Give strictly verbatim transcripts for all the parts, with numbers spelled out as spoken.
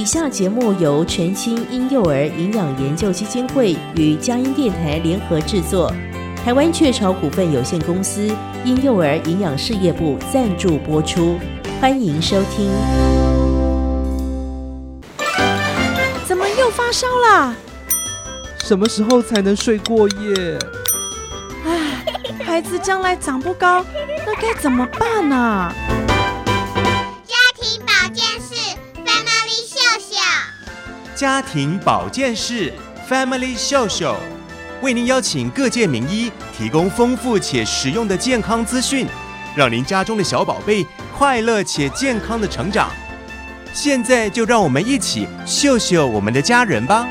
以下节目由全新婴幼儿营养研究基金会与佳音电台联合制作，台湾雀巢股份有限公司婴幼儿营养事业部赞助播出，欢迎收听。 怎么又发烧啦？ 什么时候才能睡过夜？ 唉，孩子将来长不高，那该怎么办啊？ 家庭保健室 Family 秀秀， 家庭保健室 Family 秀秀，为您邀请各界名医，提供丰富且实用的健康资讯，让您家中的小宝贝快乐且健康的成长。现在就让我们一起秀秀我们的家人吧！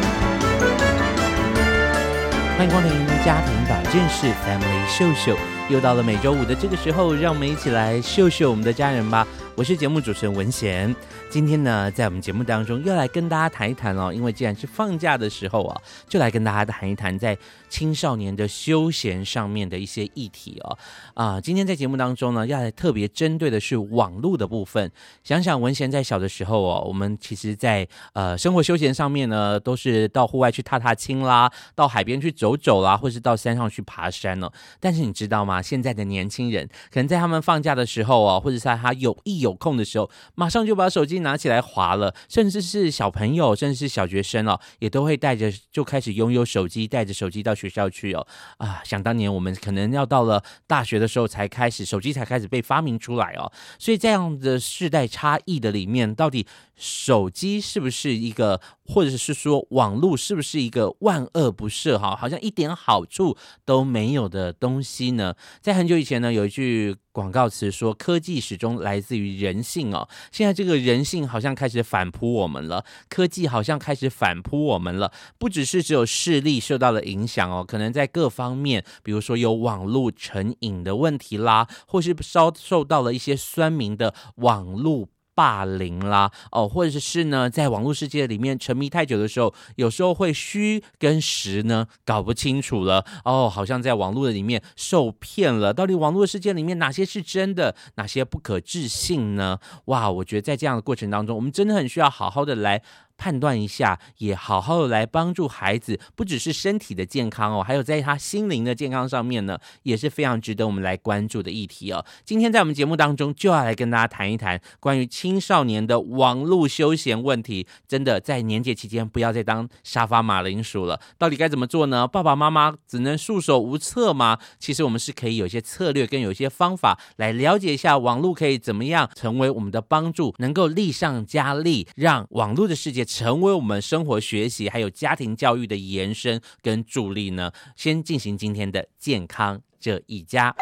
欢迎光临家庭保健室 Family 秀秀，又到了每周五的这个时候，让我们一起来秀秀我们的家人吧。我是节目主持人文贤，今天呢，在我们节目当中又来跟大家谈一谈哦，因为既然是放假的时候啊，就来跟大家谈一谈在青少年的休闲上面的一些议题哦。啊，今天在节目当中呢，要来特别针对的是网络的部分。想想文贤在小的时候哦，我们其实在呃生活休闲上面呢，都是到户外去踏踏青啦，到海边去走走啦，或是到山上去爬山哦。但是你知道吗？现在的年轻人可能在他们放假的时候哦，或者在他有意有空的时候，马上就把手机拿起来滑了，甚至是小朋友，甚至是小学生哦，也都会带着就开始拥有手机，带着手机到学校去哦。啊，想当年我们可能要到了大学的时候才开始，手机才开始被发明出来哦。所以这样的世代差异的里面，到底手机是不是一个，或者是说网络是不是一个万恶不赦哈，好像一点好处都没有的东西呢？在很久以前呢，有一句广告词说，科技始终来自于人性哦。现在这个人性好像开始反扑我们了，科技好像开始反扑我们了，不只是只有视力受到了影响哦，可能在各方面，比如说有网络成瘾的问题啦，或是遭受到了一些酸民的网络霸凌啦，哦，或者是呢，在网络世界里面沉迷太久的时候，有时候会虚跟实呢搞不清楚了，哦，好像在网络里面受骗了，到底网络世界里面哪些是真的，哪些不可置信呢？哇，我觉得在这样的过程当中，我们真的很需要好好的来判断一下，也好好的来帮助孩子，不只是身体的健康哦，还有在他心灵的健康上面呢，也是非常值得我们来关注的议题哦。今天在我们节目当中就要来跟大家谈一谈关于青少年的网络休闲问题，真的在年节期间不要再当沙发马铃薯了，到底该怎么做呢？爸爸妈妈只能束手无策吗？其实我们是可以有一些策略跟有一些方法来了解一下网络可以怎么样成为我们的帮助，能够力上加力，让网络的世界成为我们生活学习还有家庭教育的延伸跟助力呢？先进行今天的健康这一家。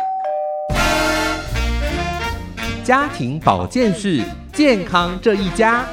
家庭保健室健康这一家。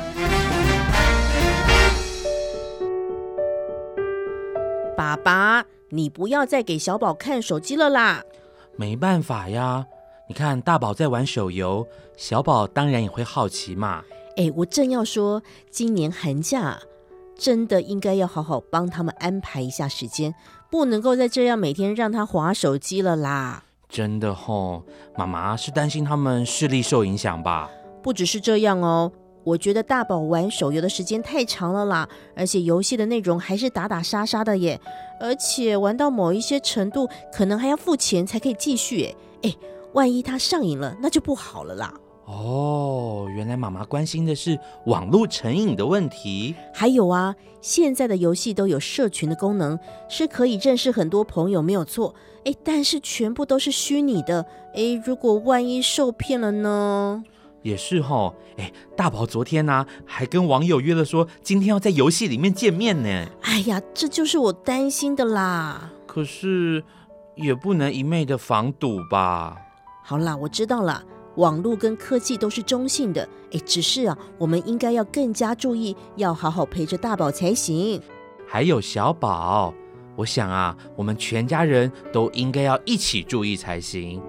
爸爸，你不要再给小宝看手机了啦。 没办法呀，你看大宝在玩手游，小宝当然也会好奇嘛。 哎，我正要说，今年寒假真的应该要好好帮他们安排一下时间，不能够再这样每天让他滑手机了啦。 真的吼，妈妈是担心他们视力受影响吧？ 不只是这样哦，我觉得大宝玩手游的时间太长了啦，而且游戏的内容还是打打杀杀的耶，而且玩到某一些程度，可能还要付钱才可以继续耶。哎，万一他上瘾了，那就不好了啦。 哦，原来妈妈关心的是网络成瘾的问题。 还有啊，现在的游戏都有社群的功能，是可以认识很多朋友，没有错。诶，但是全部都是虚拟的，诶，如果万一受骗了呢？ 也是齁，哎，大宝昨天啊还跟网友约了说今天要在游戏里面见面呢。 哎呀，这就是我担心的啦。 可是也不能一昧的防堵吧？ 好啦，我知道了。网络跟科技都是中性的，诶，只是啊，我们应该要更加注意，要好好陪着大宝才行。 还有小宝，我想啊，我们全家人都应该要一起注意才行。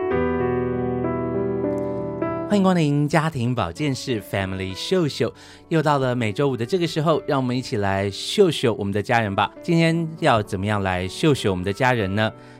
欢迎光临家庭保健室 Family 秀秀，又到了每周五的这个时候，让我们一起来秀秀我们的家人吧。今天要怎么样来秀秀我们的家人呢？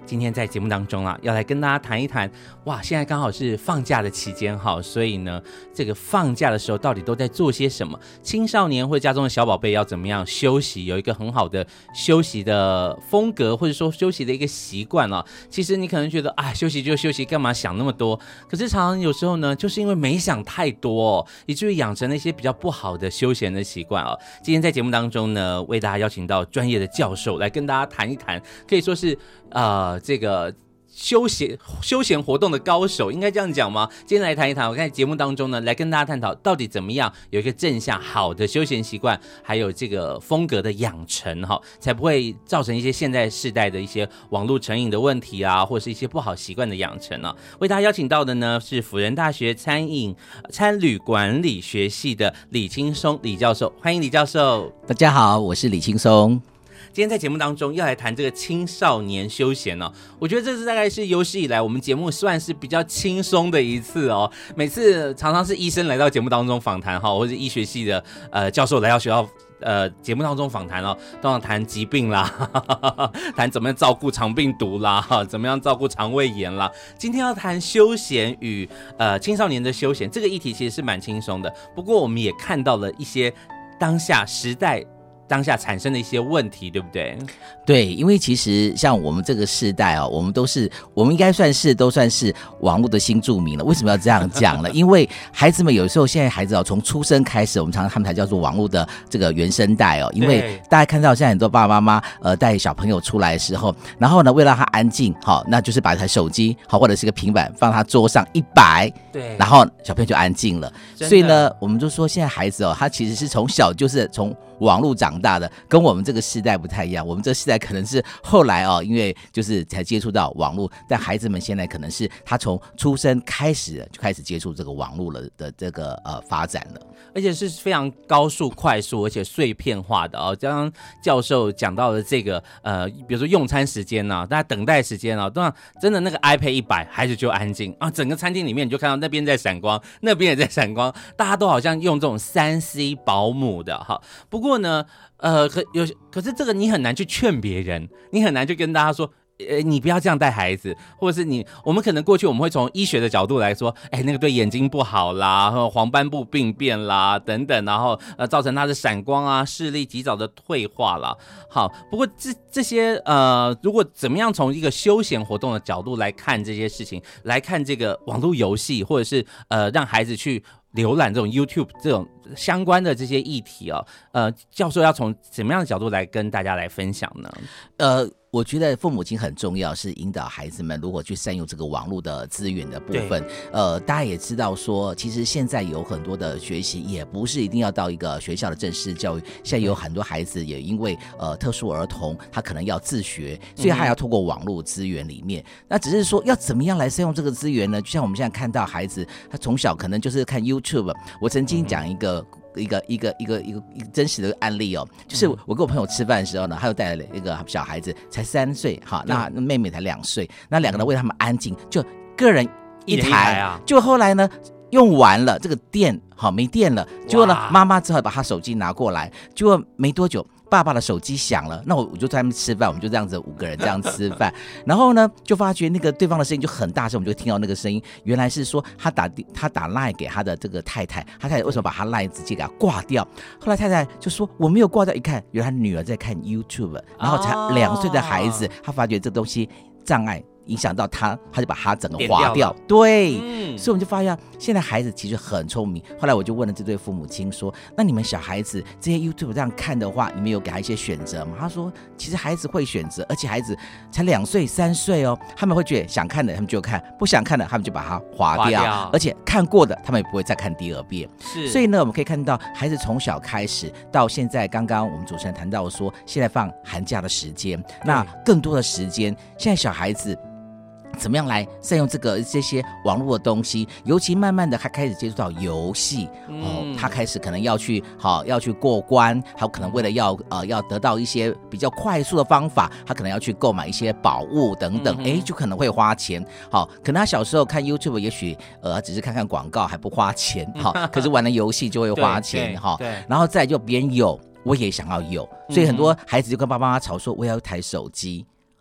今天在节目当中啊，要来跟大家谈一谈，哇，现在刚好是放假的期间哈，所以呢，这个放假的时候到底都在做些什么？青少年或者家中的小宝贝要怎么样休息，有一个很好的休息的风格，或者说休息的一个习惯啊。其实你可能觉得啊，休息就休息，干嘛想那么多？可是常常有时候呢，就是因为没想太多、哦，以至于养成了一些比较不好的休闲的习惯啊。今天在节目当中呢，为大家邀请到专业的教授来跟大家谈一谈，可以说是呃这个。休闲休闲活动的高手，应该这样讲吗？今天来谈一谈，我看节目当中呢，来跟大家探讨到底怎么样有一个正向好的休闲习惯，还有这个风格的养成哈，才不会造成一些现在世代的一些网络成瘾的问题啊，或是一些不好习惯的养成啊。为大家邀请到的呢是辅仁大学餐饮餐旅管理学系的李青松李教授，欢迎李教授。 大家好，我是李青松。 今天在节目当中要来谈这个青少年休闲哦，我觉得这是大概是有史以来我们节目算是比较轻松的一次哦。每次常常是医生来到节目当中访谈哈，或者医学系的呃教授来到学校呃节目当中访谈哦，通常谈疾病啦，谈怎么样照顾肠病毒啦，怎么样照顾肠胃炎啦。今天要谈休闲与呃青少年的休闲这个议题，其实是蛮轻松的。不过我们也看到了一些当下时代。当下产生的一些问题，对不对？ 对，因为其实像我们这个世代哦，我们都是，我们应该算是都算是网络的新住民了。为什么要这样讲呢？因为孩子们有时候现在孩子哦，从出生开始，我们常常他们才叫做网络的这个原生代哦。因为大家看到现在很多爸爸妈妈呃带小朋友出来的时候，然后呢，为了让他安静，好、哦，那就是把一台手机好或者是个平板放他桌上一摆，对，然后小朋友就安静了。所以呢，我们就说现在孩子哦，他其实是从小就是从网络长大的，跟我们这个世代不太一样。我们这个世代可能是后来哦，因为就是才接触到网络，但孩子们现在可能是他从出生开始就开始接触这个网络了的这个呃发展了， 而且是非常高速、快速，而且碎片化的哦。刚刚教授讲到的这个呃，比如说用餐时间啊，大家等待时间啊，当然真的那个 iPad 一摆，孩子就安静啊，整个餐厅里面你就看到那边在闪光，那边也在闪光，大家都好像用这种三 C 保姆的哈。不过。不过呢，呃，可有可是这个你很难去劝别人，你很难去跟大家说，呃，你不要这样带孩子，或者是你，我们可能过去我们会从医学的角度来说，哎，那个对眼睛不好啦，黄斑部病变啦等等，然后呃造成他的闪光啊、视力及早的退化啦。好，不过这这些呃，如果怎么样从一个休闲活动的角度来看这些事情，来看这个网络游戏，或者是呃让孩子去。浏览这种 YouTube 这种相关的这些议题哦，呃，教授要从怎么样的角度来跟大家来分享呢？ 呃，我觉得父母亲很重要，是引导孩子们如何去善用这个网络的资源的部分。呃，大家也知道说，其实现在有很多的学习，也不是一定要到一个学校的正式教育。现在有很多孩子也因为呃特殊儿童，他可能要自学，所以他要透过网络资源里面。嗯、那只是说要怎么样来善用这个资源呢？就像我们现在看到孩子，他从小可能就是看 YouTube。我曾经讲一个。一个一个一个一个一个真实的案例哦，就是我跟我朋友吃饭的时候呢，他又带了一个小孩子，才三岁哈，那妹妹才两岁，那两个人为他们安静，就个人一台，一台啊、就后来呢用完了这个电好没电了，结果呢妈妈只好把他手机拿过来，结果没多久。爸爸的手机响了，那我我就在那边吃饭，我们就这样子五个人这样吃饭，然后呢就发觉那个对方的声音就很大声，我们就听到那个声音，原来是说他打他打 LINE 给他的这个太太，他太太为什么把他 LINE 直接给他挂掉？后来太太就说我没有挂掉，一看原来他女儿在看 YouTube， 然后才两岁的孩子，他发觉这东西障碍。影响到他，他就把他整个划掉。对、嗯，所以我们就发现，现在孩子其实很聪明。后来我就问了这对父母亲说：“那你们小孩子这些 YouTube 这样看的话，你们有给他一些选择吗？”他说：“其实孩子会选择，而且孩子才两岁、三岁哦，他们会觉得想看的他们就看，不想看的他们就把它划掉，划掉而且看过的他们也不会再看第二遍。是，所以呢，我们可以看到孩子从小开始到现在，刚刚我们主持人谈到说，现在放寒假的时间，那更多的时间，现在小孩子。”怎么样来善用这个这些网络的东西？尤其慢慢的，他开始接触到游戏、嗯、哦，他开始可能要去好要去过关，还有可能为了要呃要得到一些比较快速的方法，他可能要去购买一些宝物等等，哎、嗯，就可能会花钱。好，可能他小时候看 YouTube， 也许呃只是看看广告还不花钱，好，可是玩了游戏就会花钱，哈，然后再就别人有，我也想要有，所以很多孩子就跟爸爸妈妈吵说，我要一台手机。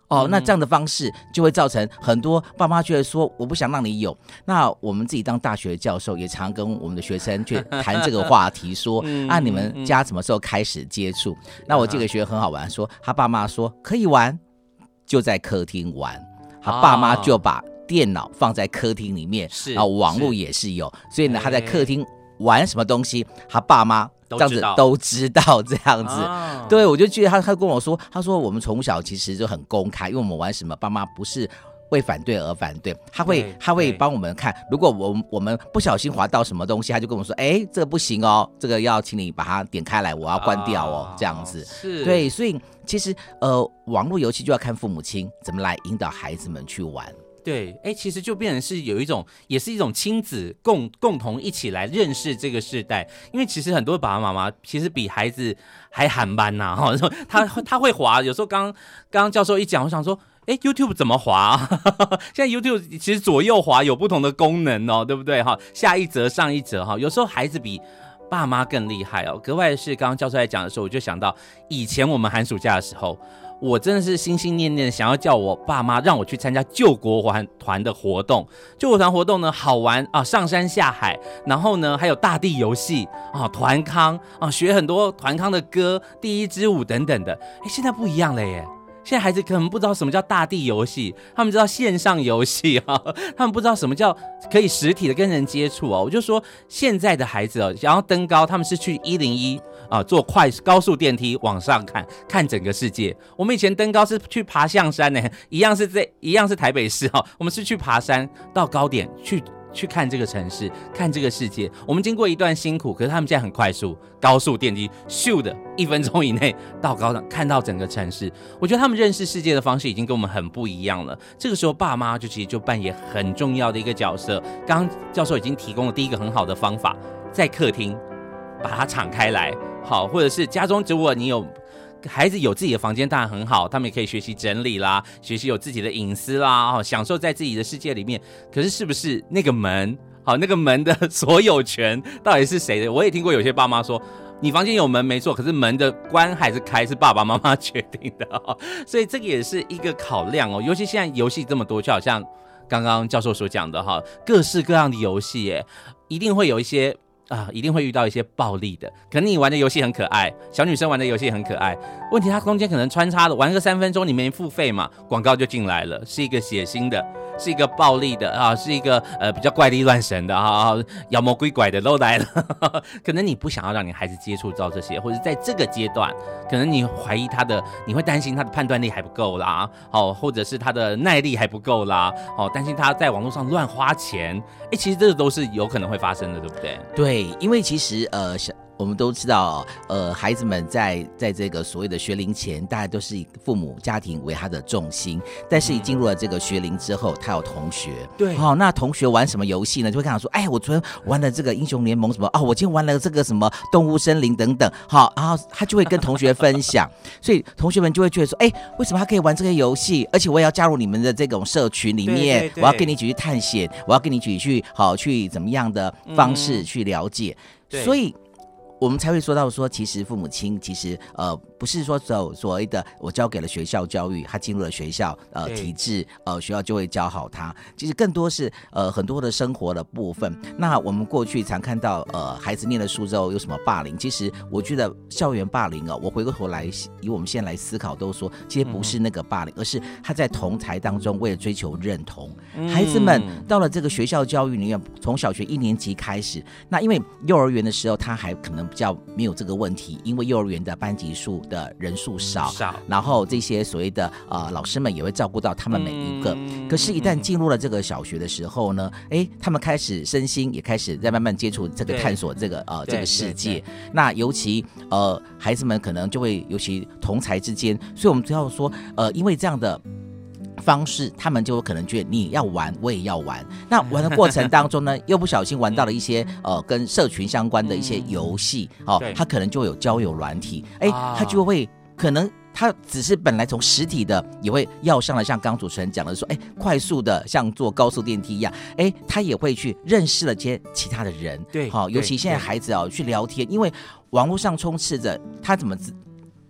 哦，那这样的方式就会造成很多爸妈觉得说我不想让你有。那我们自己当大学教授也常跟我们的学生去谈这个话题说啊，你们家什么时候开始接触？那我这个学生很好玩，说他爸妈说可以玩就在客厅玩，他爸妈就把电脑放在客厅里面， 是啊，网络也是有，所以呢他在客厅玩什么东西，他爸妈这样子都知道，这样子，啊、对，我就记得他他跟我说，他说我们从小其实就很公开，因为我们玩什么，爸妈不是为反对而反对，他会他会帮我们看，如果我们我们不小心滑到什么东西，他就跟我们说，哎，这个不行哦，这个要请你把它点开来，我要关掉哦，啊、这样子， 是， 对，所以其实呃，网络游戏就要看父母亲怎么来引导孩子们去玩。 对，哎，其实就变成是有一种，也是一种亲子共共同一起来认识这个世代。因为其实很多爸爸妈妈其实比孩子还喊班呐，哈，他他会滑，有时候刚刚刚教授一讲，我想说，哎 ，YouTube 怎么滑啊？现在 YouTube 其实左右滑有不同的功能哦，对不对？哈，下一则上一则哈，有时候孩子比爸妈更厉害哦。格外是刚刚教授在讲的时候，我就想到以前我们寒暑假的时候。我真的是心心念念想要叫我爸妈让我去参加救国团的活动。救国团活动呢好玩啊，上山下海，然后呢还有大地游戏啊，团康啊，学很多团康的歌、第一支舞等等的。哎，现在不一样了耶。现在孩子可能不知道什么叫大地游戏，他们知道线上游戏啊，他们不知道什么叫可以实体的跟人接触哦。我就说现在的孩子哦，想要登高，他们是去一零一啊，坐快高速电梯往上看，看整个世界。我们以前登高是去爬象山呢，一样是在一样是台北市哦，我们是去爬山到高点去。去看这个城市，看这个世界。我们经过一段辛苦，可是他们现在很快速，高速电梯咻的一分钟以内到高档，看到整个城市。我觉得他们认识世界的方式已经跟我们很不一样了。这个时候，爸妈就其实就扮演很重要的一个角色。刚刚教授已经提供了第一个很好的方法，在客厅把它敞开来，好，或者是家中如果你有。孩子有自己的房间当然很好，他们也可以学习整理啦，学习有自己的隐私啦，享受在自己的世界里面。可是是不是那个门，好，那个门的所有权到底是谁的？我也听过有些爸妈说，你房间有门没错，可是门的关还是开是爸爸妈妈决定的哦。所以这个也是一个考量哦。尤其现在游戏这么多，就好像刚刚教授所讲的哈，各式各样的游戏耶，一定会有一些。啊，一定会遇到一些暴力的。可能你玩的游戏很可爱，小女生玩的游戏很可爱，问题它中间可能穿插了，玩个三分钟你没付费嘛，广告就进来了，是一个血腥的，是一个暴力的啊，是一个呃比较怪力乱神的啊，妖魔鬼怪的都来了。可能你不想要让你孩子接触到这些，或者在这个阶段，可能你怀疑他的，你会担心他的判断力还不够啦，哦，或者是他的耐力还不够啦，哦，担心他在网络上乱花钱，哎，其实这个都是有可能会发生的，对不对？ 对。因为其实呃，我们都知道，呃，孩子们在在这个所谓的学龄前，大家都是以父母家庭为他的重心。但是，一进入了这个学龄之后，他有同学， 对， 好、哦，那同学玩什么游戏呢？就会跟他说，哎，我昨天玩了这个英雄联盟什么啊、哦，我今天玩了这个什么动物森林等等，好，然后他就会跟同学分享，所以同学们就会觉得说，哎，为什么他可以玩这个游戏？而且我也要加入你们的这种社群里面，对对对，我要跟你一起去探险，我要跟你一起去好去怎么样的方式去了解，嗯、所以。我们才会说到说，其实父母亲其实呃不是说走所谓的我交给了学校教育，他进入了学校呃体制，呃学校就会教好他。其实更多是呃很多的生活的部分。那我们过去常看到呃孩子念了书之后有什么霸凌，其实我觉得校园霸凌哦，我回过头来以我们现在来思考，都说其实不是那个霸凌，而是他在同侪当中为了追求认同，嗯、孩子们到了这个学校教育里面，从小学一年级开始，那因为幼儿园的时候他还可能比较没有这个问题，因为幼儿园的班级数的人数少，少然后这些所谓的呃老师们也会照顾到他们每一个。嗯、可是，一旦进入了这个小学的时候呢，哎，他们开始身心也开始在慢慢接触这个探索这个呃这个世界。那尤其呃孩子们可能就会尤其同侪之间，所以我们只要说呃因为这样的。方式，他们就有可能觉得你要玩，我也要玩。那玩的过程当中呢，又不小心玩到了一些呃跟社群相关的一些游戏，哦，他可能就有交友软体，哎，他就会可能他只是本来从实体的也会要上了，像刚主持人讲的说，哎，快速的像坐高速电梯一样，哎，他也会去认识了些其他的人，对，好、哦，尤其现在孩子哦去聊天，因为网络上充斥着他怎么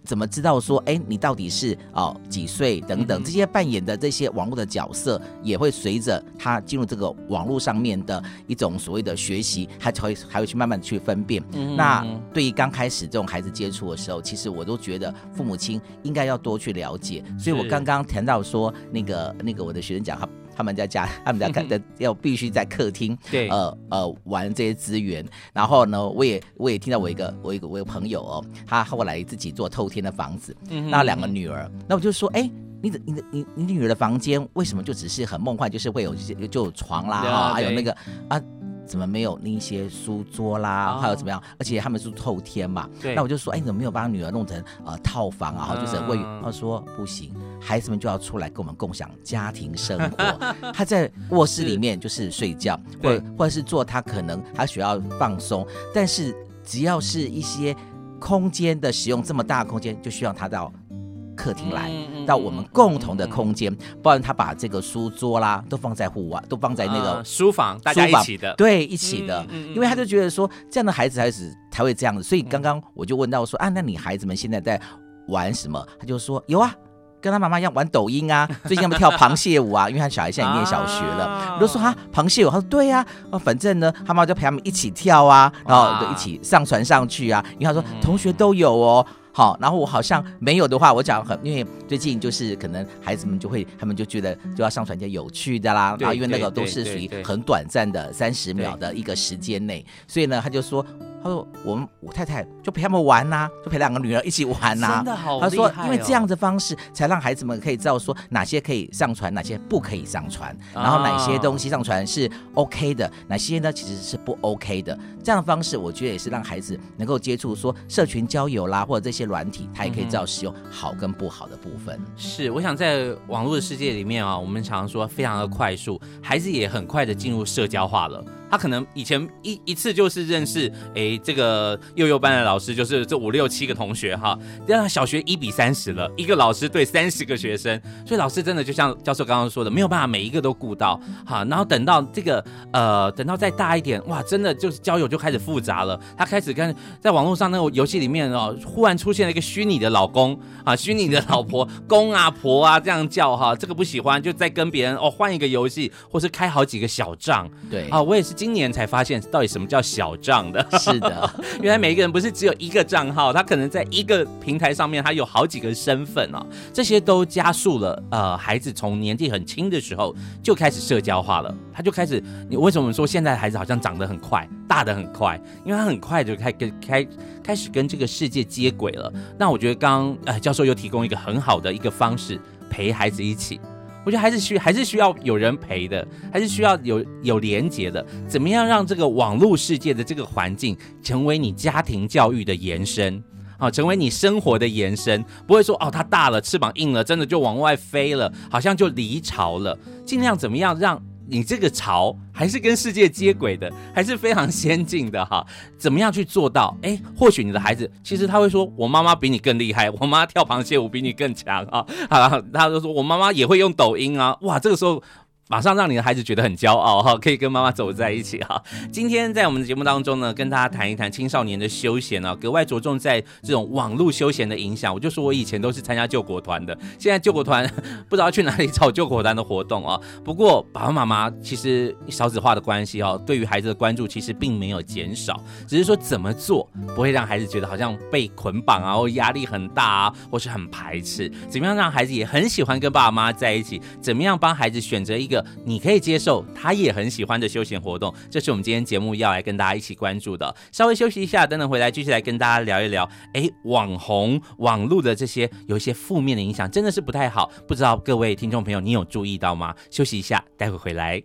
怎么知道说，哎，你到底是哦几岁等等，这些扮演的这些网络的角色，也会随着他进入这个网络上面的一种所谓的学习，他才会还会去慢慢去分辨。嗯、那对于刚开始这种孩子接触的时候，其实我都觉得父母亲应该要多去了解。所以我刚刚谈到说，那个那个我的学生讲他。他们在家，他们家的要必须在客厅，对，呃呃玩这些资源。然后呢，我也我也听到我一个我一个我一个朋友哦，他后来自己做透天的房子，嗯、那两个女儿，那我就说，哎。你的你的你你女儿的房间为什么就只是很梦幻，就是会有就有床啦哈，还有那个啊，怎么没有那些书桌啦，还有怎么样？而且他们是透天嘛，那我就说，哎，你怎么没有帮女儿弄成呃套房啊？就是卫浴。他说不行，孩子们就要出来跟我们共享家庭生活。他在卧室里面就是睡觉，或者或者是做他可能他需要放松，但是只要是一些空间的使用，这么大的空间，就需要他到客厅来，到我们共同的空间，不然他把这个书桌啦都放在户外，都放在那个、 呃、书房，大家一起的， 对，一起的、嗯嗯嗯，因为他就觉得说这样的孩子才是才会这样子，所以刚刚我就问到说啊，那你孩子们现在在玩什么？他就说有啊。跟他妈妈一样玩抖音啊，最近他们跳螃蟹舞啊，因为他小孩现在也念小学了。啊、我就说哈，螃蟹舞，他说对呀、啊，反正呢，他妈就陪他们一起跳啊，然后就一起上传上去啊。因为他说、嗯、同学都有哦。好，然后我好像没有的话，我讲很，因为最近就是可能孩子们就会，他们就觉得就要上传一些有趣的啦，然后因为那个都是属于很短暂的三十秒的一个时间内，所以呢，他就说。他说：“我们我太太就陪他们玩呐、啊，就陪两个女儿一起玩呐、啊。 真的好厉害、哦。 他说，因为这样的方式，才让孩子们可以知道说哪些可以上传，哪些不可以上传，然后哪些东西上传是 OK 的，哪些呢其实是不 OK 的。这样的方式，我觉得也是让孩子能够接触说社群交友啦，或者这些软体，他也可以知道使用好跟不好的部分。嗯、 是，我想在网络的世界里面啊，我们常常说非常的快速，孩子也很快的进入社交化了。他可能以前一一次就是认识，哎，这个幼幼班的老师就是这五六七个同学哈，让小学一比三十了，一个老师对三十个学生，所以老师真的就像教授刚刚说的，没有办法每一个都顾到哈。然后等到这个呃，等到再大一点，哇，真的就是交友就开始复杂了。他开始跟在网络上那个游戏里面哦，忽然出现了一个虚拟的老公啊，虚拟的老婆，公啊婆啊这样叫哈，这个不喜欢就再跟别人哦换一个游戏，或是开好几个小账。 对啊，我也是。今年才发现到底什么叫小账的， 是的， 原来每一个人不是只有一个账号，他可能在一个平台上面，他有好几个身份哦，这些都加速了呃孩子从年纪很轻的时候就开始社交化了，他就开始，你为什么说现在的孩子好像长得很快，大得很快？因为他很快就开跟开开始跟这个世界接轨了。那我觉得刚刚呃教授又提供一个很好的一个方式，陪孩子一起。我觉得还是需还是需要有人陪的，还是需要有有连结的。怎么样让这个网络世界的这个环境成为你家庭教育的延伸？啊，成为你生活的延伸，不会说哦，他大了，翅膀硬了，真的就往外飞了，好像就离巢了。尽量怎么样让你这个巢还是跟世界接轨的，还是非常先进的哈？怎么样去做到？哎，或许你的孩子其实他会说，我妈妈比你更厉害，我妈跳螃蟹舞比你更强啊！啊，他就说我妈妈也会用抖音啊！哇，这个时候。马上让你的孩子觉得很骄傲哈，可以跟妈妈走在一起哈。今天在我们的节目当中呢，跟大家谈一谈青少年的休闲啊，格外着重在这种网络休闲的影响。我就说我以前都是参加救国团的，现在救国团不知道去哪里找救国团的活动啊。不过爸爸妈妈其实少子化的关系哦，对于孩子的关注其实并没有减少，只是说怎么做不会让孩子觉得好像被捆绑啊，或压力很大啊，或是很排斥。怎么样让孩子也很喜欢跟爸爸妈妈在一起？怎么样帮孩子选择一个你可以接受他也很喜欢的休闲活动，这是我们今天节目要来跟大家一起关注的。稍微休息一下，等等回来继续来跟大家聊一聊，哎，网红网络的这些有一些负面的影响真的是不太好，不知道各位听众朋友你有注意到吗？休息一下，待会回来。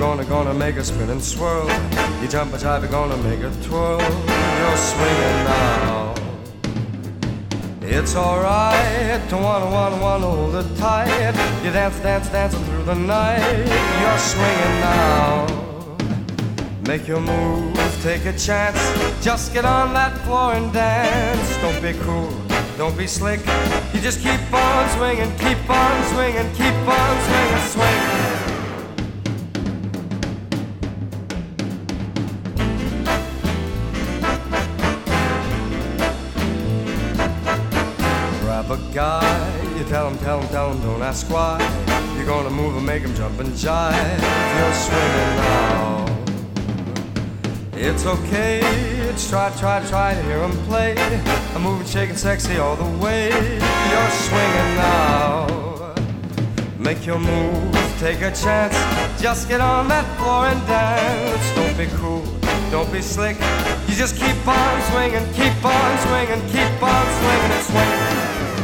gonna, gonna make a spin and swirl. You jump a jive, you're gonna make a twirl. You're swinging now. It's alright to wanna, wanna, wanna hold it tight. You dance, dance, dancing through the night. You're swinging now. Make your move, take a chance. Just get on that floor and dance. Don't be cool, don't be slick. You just keep on swinging, keep on swinging, keep on swinging, swing. Grab a guy, you tell him, tell him, tell him, don't ask why. You're gonna move and make him jump and jive. You're swinging now. It's okay, just try, try, try to hear him play. I'm moving, shaking, sexy all the way. You're swinging now. Make your move, take a chance. Just get on that floor and dance. Don't be cool, don't be slick. You just keep on swinging, keep on swinging, keep on swinging and swinging.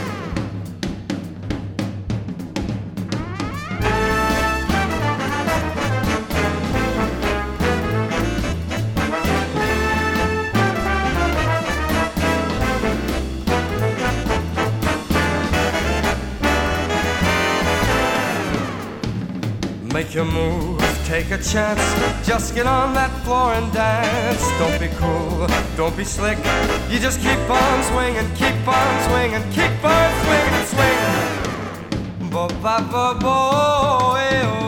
Make your move, take a chance. Just get on that floor and dance. Don't be cool, don't be slick. You just keep on swinging, keep on swinging, keep on swinging and swinging. Bo ba ba bo eh oh.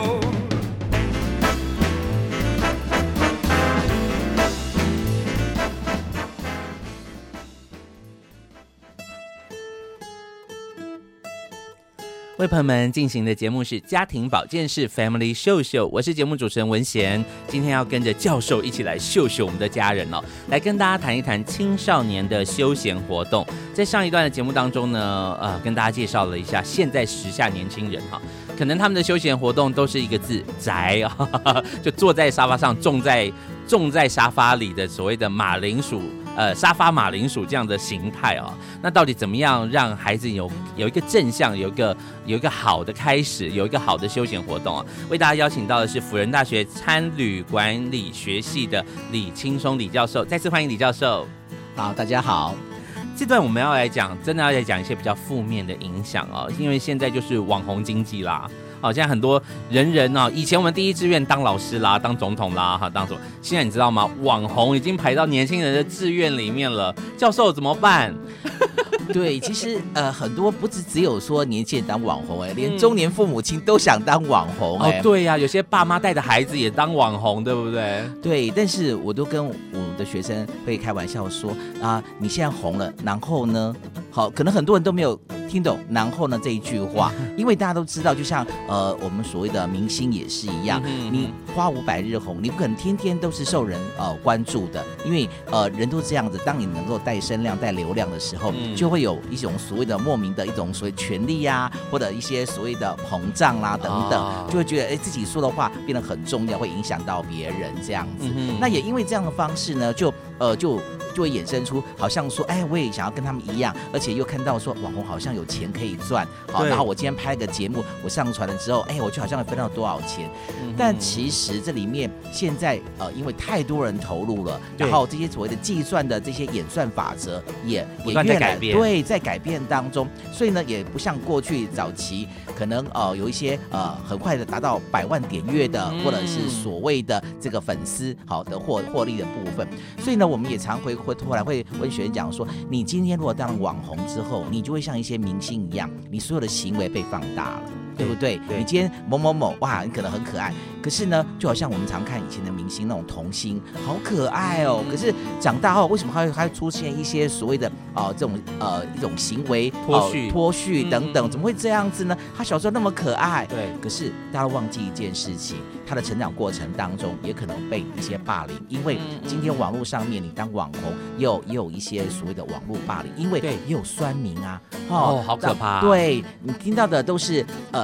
为朋友们进行的节目是家庭保健室 Family 秀秀，我是节目主持人文贤，今天要跟着教授一起来秀秀我们的家人哦，来跟大家谈一谈青少年的休闲活动。在上一段的节目当中呢，呃，跟大家介绍了一下现在时下年轻人哈，可能他们的休闲活动都是一个字宅啊，就坐在沙发上，种在种在沙发里的所谓的马铃薯。呃，沙发马铃薯这样的形态哦，那到底怎么样让孩子有有一个正向，有一个有一个好的开始，有一个好的休闲活动啊？为大家邀请到的是辅仁大学餐旅管理学系的李青松李教授，再次欢迎李教授。 好，大家好。 这段我们要来讲，真的要来讲一些比较负面的影响哦，因为现在就是网红经济啦。好、哦，现在很多人人哦，以前我们第一志愿当老师啦，当总统啦，哈，当什么？现在你知道吗？网红已经排到年轻人的志愿里面了。教授怎么办？ 对，其实呃，很多不只只有说年轻人当网红哎、欸，连中年父母亲都想当网红哎、欸。 哦，对呀、啊，有些爸妈带着孩子也当网红，对不对？ 对，但是我都跟我的学生会开玩笑说啊，你现在红了，然后呢？好，可能很多人都没有听懂“然后呢”这一句话，因为大家都知道，就像呃我们所谓的明星也是一样，嗯、你花无百日红，你不可能天天都是受人呃关注的，因为呃人都这样子，当你能够带声量、带流量的时候，嗯、就会有一种所谓的莫名的一种所谓权力啊，或者一些所谓的膨胀啦、啊、等等，哦、就会觉得哎自己说的话变得很重要，会影响到别人这样子。嗯、那也因为这样的方式呢，就呃就。就会衍生出好像说，哎，我也想要跟他们一样，而且又看到说网红好像有钱可以赚，好，然后我今天拍了个节目，我上传了之后，哎，我就好像分到多少钱，嗯、但其实这里面现在呃，因为太多人投入了，然后这些所谓的计算的这些演算法则也也越来对在改变当中，所以呢，也不像过去早期可能呃有一些呃很快的达到百万点阅的，嗯、或者是所谓的这个粉丝好的获获利的部分，所以呢，我们也常回。会后来会跟学生讲说，你今天如果当了网红之后，你就会像一些明星一样，你所有的行为被放大了，对不对？对，你今天某某某哇，你可能很可爱，可是呢，就好像我们常看以前的明星那种童星，好可爱哦。可是长大后，为什么还会还会出现一些所谓的啊、呃、这种呃一种行为脱序、 脱序等等？怎么会这样子呢？他小时候那么可爱， 对， 可是大家忘记一件事情，他的成长过程当中也可能被一些霸凌，因为今天网络上面你当网红，也有也有一些所谓的网络霸凌，因为也有酸民啊， 哦，好可怕、啊。 对你听到的都是呃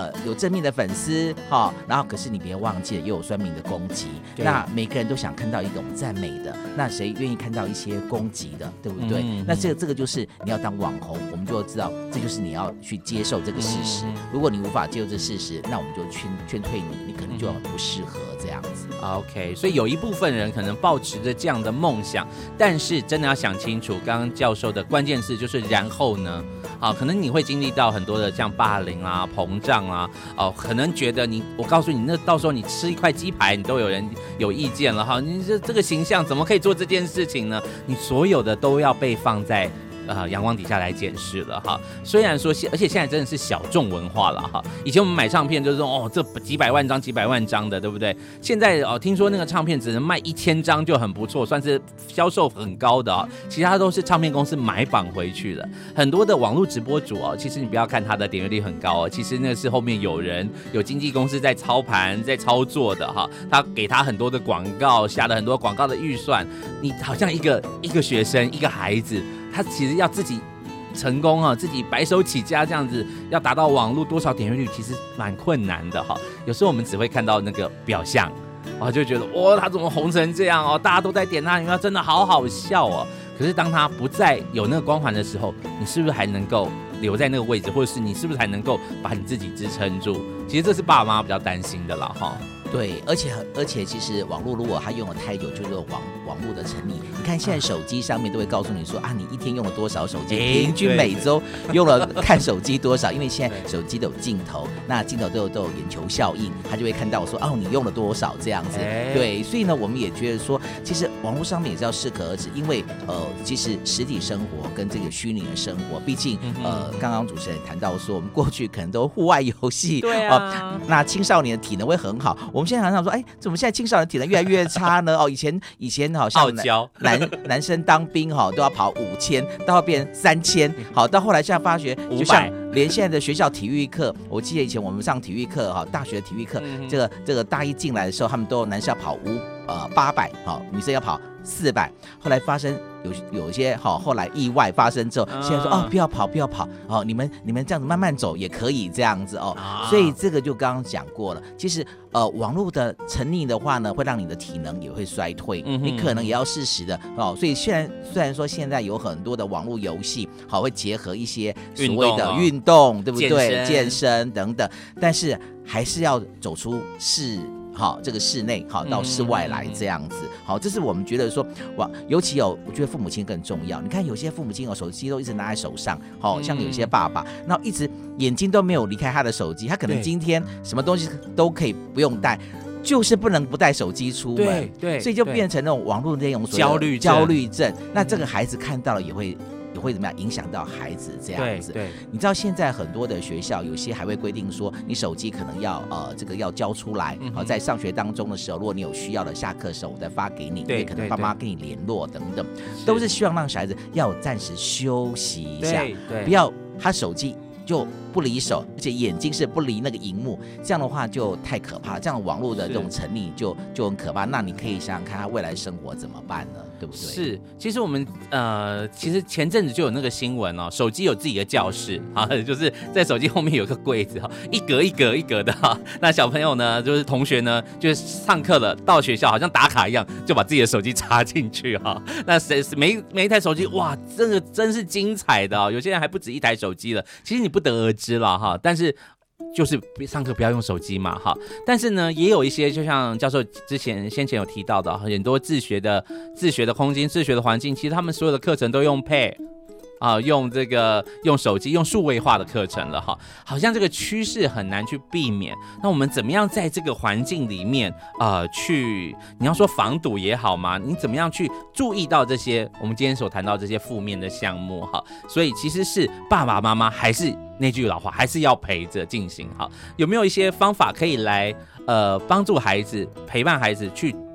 呃有正面的粉丝哈、哦，然后可是你别忘记了也有酸民的攻击，那每个人都想看到一种赞美的，那谁愿意看到一些攻击的，对不对？嗯、那这个这个就是你要当网红，我们就知道这就是你要去接受这个事实。嗯、如果你无法接受这事实，那我们就劝劝退你，你可能就不适合这样子。 OK， 所以有一部分人可能抱持着这样的梦想，但是真的要想清楚，刚刚教授的关键字就是然后呢，好，可能你会经历到很多的像霸凌啊、膨胀啊，哦，可能觉得你，我告诉你，那到时候你吃一块鸡排，你都有人有意见了哈，你这这个形象怎么可以做这件事情呢？你所有的都要被放在呃阳光底下来检视了哈。虽然说现，而且现在真的是小众文化了哈。以前我们买唱片就是说哦，这几百万张、几百万张的，对不对？现在哦，听说那个唱片只能卖一千张就很不错，算是销售很高的哦。其他都是唱片公司买榜回去的。很多的网络直播主哦，其实你不要看他的点阅率很高哦，其实那是后面有人有经纪公司在操盘、在操作的哈。他给他很多的广告，下了很多广告的预算。你好像一个一个学生、一个孩子，他其实要自己成功啊，自己白手起家这样子，要达到网络多少点阅率，其实蛮困难的哈。有时候我们只会看到那个表象，啊，就觉得哇，他怎么红成这样哦？大家都在点他，因为他真的好好笑哦。可是当他不再有那个光环的时候，你是不是还能够留在那个位置，或者是你是不是还能够把你自己支撑住？其实这是爸妈比较担心的啦哈。 对，而且而且其实网络如果它用了太久，就是网网络的沉溺。你看现在手机上面都会告诉你说啊，你一天用了多少手机，平均每周用了看手机多少，因为现在手机都有镜头，那镜头都有都有眼球效应，它就会看到说哦，你用了多少这样子。对，所以呢，我们也觉得说，其实网络上面也是要适可而止，因为呃，其实实体生活跟这个虚拟的生活，毕竟呃，刚刚主持人谈到说，我们过去可能都户外游戏， 对啊、 呃，那青少年的体能会很好，我们现在常常说，哎，怎么现在青少年体能越来越差呢？哦，以前以前好像男男生当兵哈都要跑五千，到变三千，好，到后来现在发觉，就像连现在的学校体育课，我记得以前我们上体育课哈，大学体育课，嗯、这个这个大一进来的时候，他们都男生要跑五呃八百，好，女生要跑四百，后来发生。有有一些好、哦，后来意外发生之后，现在说哦，不要跑，不要跑哦，你们你们这样子慢慢走也可以这样子哦，啊、所以这个就刚刚讲过了。其实呃，网络的沉溺的话呢，会让你的体能也会衰退，嗯、你可能也要适时的哦。所以虽然虽然说现在有很多的网络游戏，好会结合一些所谓的运动，哦、对不对？健身, 健身等等，但是还是要走出室。好，这个室内好到室外来这样子，好，这是我们觉得说哇，尤其有我觉得父母亲更重要。你看有些父母亲有手机都一直拿在手上，好像有些爸爸，那一直眼睛都没有离开他的手机，他可能今天什么东西都可以不用带。就是不能不带手机出门， 对对， 所以就变成那种网络内容焦虑焦虑症。那这个孩子看到了也会。也会怎么样影响到孩子这样子？ 对，对你知道现在很多的学校有些还会规定说，你手机可能要呃这个要交出来，好、嗯，在上学当中的时候，如果你有需要的，下课的时候我再发给你，因为可能爸妈跟你联络等等，都是希望让小孩子要暂时休息一下， 对对， 不要他手机就不离手，而且眼睛是不离那个荧幕，这样的话就太可怕。这样网络的这种沉溺就就很可怕。那你可以想想看，他未来生活怎么办呢？对不对？ 是，其实我们呃，其实前阵子就有那个新闻哦，手机有自己的教室啊，就是在手机后面有个柜子哈，一格一格一格的哈。那小朋友呢，就是同学呢，就是上课了到学校，好像打卡一样，就把自己的手机插进去哈。那谁每每一台手机哇，这个真是精彩的哦。有些人还不止一台手机了，其实你不得而知。知了哈，但是就是上课不要用手机嘛哈。但是呢，也有一些就像教授之前先前有提到的，很多自学的自学的空间、自学的环境，其实他们所有的课程都用 Pad。啊，用这个用手机用数位化的课程了哈，好像这个趋势很难去避免。那我们怎么样在这个环境里面呃去，你要说防堵也好嘛，你怎么样去注意到这些我们今天所谈到这些负面的项目哈？所以其实是爸爸妈妈还是那句老话，还是要陪着进行哈。有没有一些方法可以来呃帮助孩子陪伴孩子去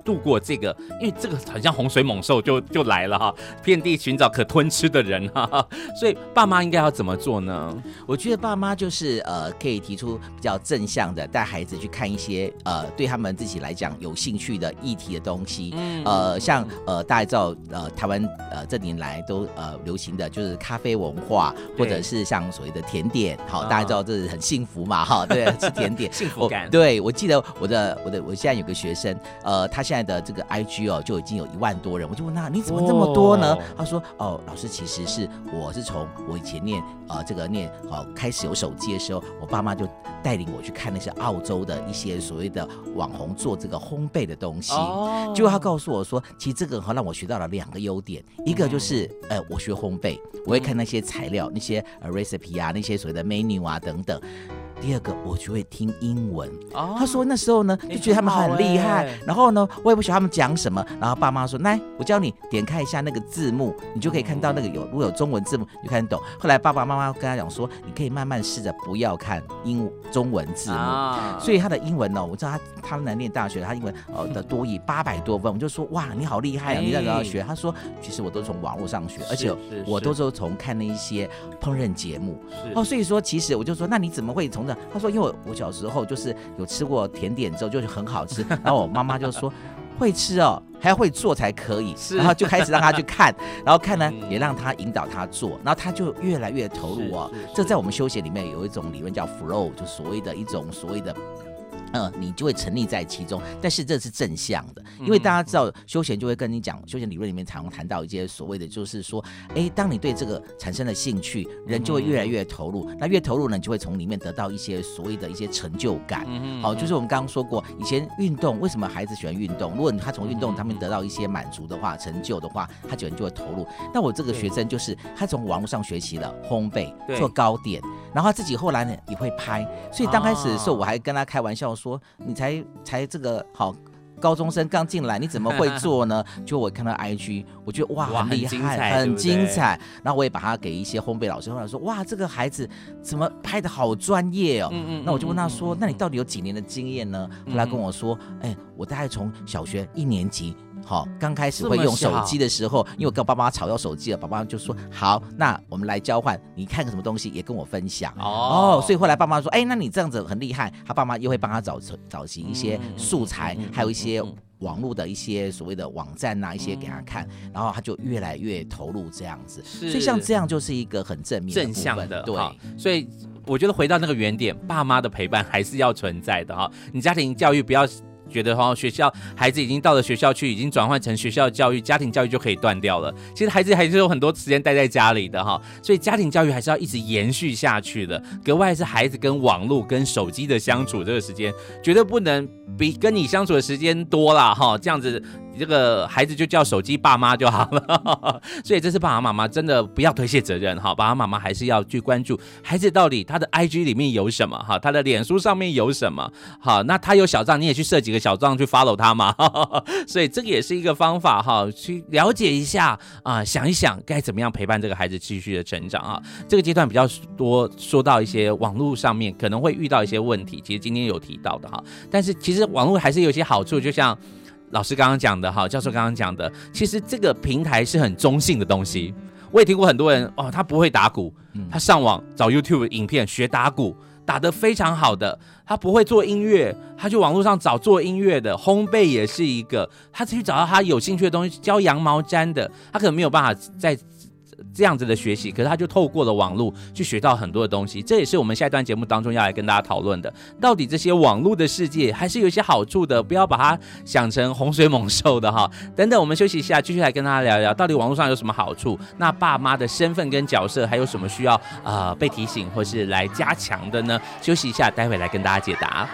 度过这个？因为这个很像洪水猛兽就就来了哈，遍地寻找可吞吃的人哈，所以爸妈应该要怎么做呢？ 我觉得爸妈就是呃，可以提出比较正向的，带孩子去看一些呃，对他们自己来讲有兴趣的议题的东西。嗯，呃，像呃，大家知道呃，台湾呃这年来都呃流行的就是咖啡文化，或者是像所谓的甜点，好，大家知道这是很幸福嘛，哈，对，吃甜点， 幸福感。 对，我记得我的我的我现在有个学生，呃，他现在的这个 I G 哦，就已经有一万多人，我就问他你怎么这么多呢？哦、他说哦，老师其实是我是从我以前念呃这个念哦开始有手机的时候，我爸妈就带领我去看那些澳洲的一些所谓的网红做这个烘焙的东西，哦、结果他告诉我说，其实这个让我学到了两个优点，一个就是呃我学烘焙，我会看那些材料，那些呃 recipe 啊，那些所谓的 menu 啊等等。第二个，我就会听英文。哦、他说那时候呢，就觉得他们很厉害，欸、然后呢，我也不晓得他们讲什么。然后爸妈说：“来，我教你点开一下那个字幕，你就可以看到那个有如果有中文字幕，你就看得懂。”后来爸爸妈妈跟他讲说：“你可以慢慢试着不要看英中文字幕。啊”所以他的英文呢，我知道他他来念大学，他英文呃的多益八百多分，我就说：“哇，你好厉害啊！你在哪要学？”他说：“其实我都从网络上学，而且我都是从看那一些烹饪节目。”哦，所以说其实我就说，那你怎么会从他说：“因为我我小时候就是有吃过甜点之后，就是很好吃。”然后我妈妈就说：“会吃哦，还要会做才可以。”然后就开始让他去看，然后看呢也让他引导他做，然后他就越来越投入哦。这在我们休闲里面有一种理论叫 flow， 就所谓的一种所谓的。嗯，你就会沉溺在其中，但是这是正向的，因为大家知道休闲就会跟你讲，休闲理论里面常谈到一些所谓的，就是说，哎，当你对这个产生了兴趣，人就会越来越投入，那越投入呢，你就会从里面得到一些所谓的一些成就感。好、哦，就是我们刚刚说过，以前运动为什么孩子喜欢运动？如果他从运动他们得到一些满足的话、成就的话，他就就会投入。那我这个学生就是他从网络上学习了烘焙、做糕点，然后他自己后来呢也会拍，所以刚开始的时候我还跟他开玩笑说，你才才这个好高中生刚进来，你怎么会做呢？就我看到 I G， 我觉得哇很厉害，很精彩。然后我也把他给一些烘焙老师，后来说哇这个孩子怎么拍的好专业哦。嗯嗯那我就问他说，那你到底有几年的经验呢？后来跟我说，哎，我大概从小学一年级。好，刚开始会用手机的时候，因为我跟我爸妈吵到手机了，爸爸就说好，那我们来交换，你看个什么东西也跟我分享。哦，哦所以后来爸妈说，哎，那你这样子很厉害，他爸妈又会帮他找找齐一些素材，嗯、还有一些网络的一些所谓的网站啊，一些给他看，嗯、然后他就越来越投入这样子。所以像这样就是一个很正面的部分正向的， 对， 所以我觉得回到那个原点，爸妈的陪伴还是要存在的哈。你家庭教育不要。觉得哈，学校孩子已经到了学校去，已经转换成学校教育，家庭教育就可以断掉了。其实孩子还是有很多时间待在家里的哈，所以家庭教育还是要一直延续下去的。格外是孩子跟网络、跟手机的相处这个时间，绝对不能比跟你相处的时间多啦哈，这样子。这个孩子就叫手机爸妈就好了，所以这是爸爸妈妈真的不要推卸责任哈，爸爸妈妈还是要去关注孩子到底他的 I G 里面有什么哈，他的脸书上面有什么好，那他有小账你也去设几个小账去 follow 他嘛，所以这个也是一个方法哈，去了解一下啊、呃，想一想该怎么样陪伴这个孩子继续的成长啊。这个阶段比较多说到一些网络上面可能会遇到一些问题，其实今天有提到的哈，但是其实网络还是有一些好处，就像。老师刚刚讲的哈，教授刚刚讲的，其实这个平台是很中性的东西。我也听过很多人哦，他不会打鼓，他上网找 YouTube 影片学打鼓，打得非常好的。他不会做音乐，他去网络上找做音乐的，烘焙也是一个，他去找到他有兴趣的东西，教羊毛毡的，他可能没有办法在。这样子的学习，可是他就透过了网络去学到很多的东西，这也是我们下一段节目当中要来跟大家讨论的。到底这些网络的世界还是有一些好处的，不要把它想成洪水猛兽的哈。等等，我们休息一下，继续来跟大家聊聊，到底网络上有什么好处？那爸妈的身份跟角色还有什么需要呃被提醒或是来加强的呢？休息一下，待会来跟大家解答。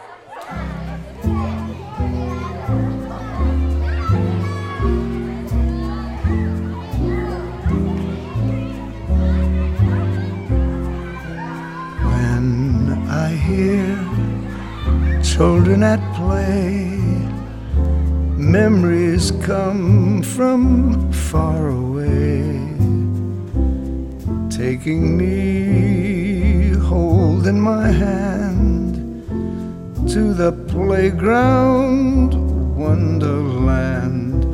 I hear children at play, memories come from far away, taking me, holding my hand to the playground wonderland.